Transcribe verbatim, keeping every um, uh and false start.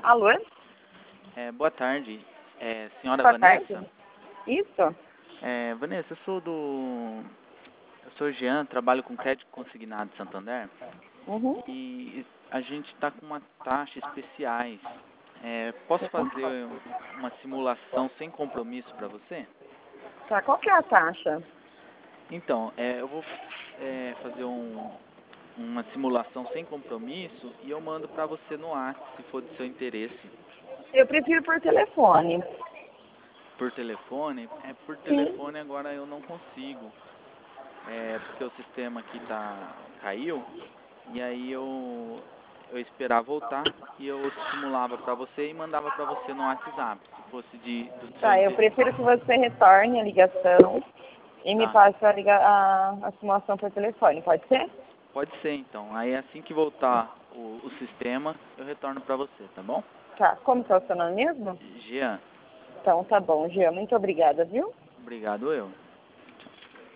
Alô? É, boa tarde, é, senhora Boa Vanessa. tarde. Isso? É, Vanessa, eu sou do... Eu sou Jean, trabalho com crédito consignado de Santander. Uhum. E a gente está com uma taxa especiais. É, posso fazer uma simulação sem compromisso para você? Tá, qual que é a taxa? Então, é, eu vou é, fazer um, uma simulação sem compromisso e eu mando para você no WhatsApp, se for do seu interesse. Eu prefiro por telefone. Por telefone? É, por Sim. telefone agora eu não consigo. É, porque o sistema aqui tá, caiu, e aí eu, eu esperava voltar e eu simulava para você e mandava para você no WhatsApp, se fosse de, do seu Tá, eu interesse. prefiro que você retorne a ligação e me Tá, passe a, liga a, a simulação por telefone, pode ser? pode ser então. Aí assim que voltar o, o sistema, eu retorno para você, tá bom? Tá, como que é o seu nome mesmo? Jean, Então tá bom, Gia, muito obrigada, viu? obrigado eu.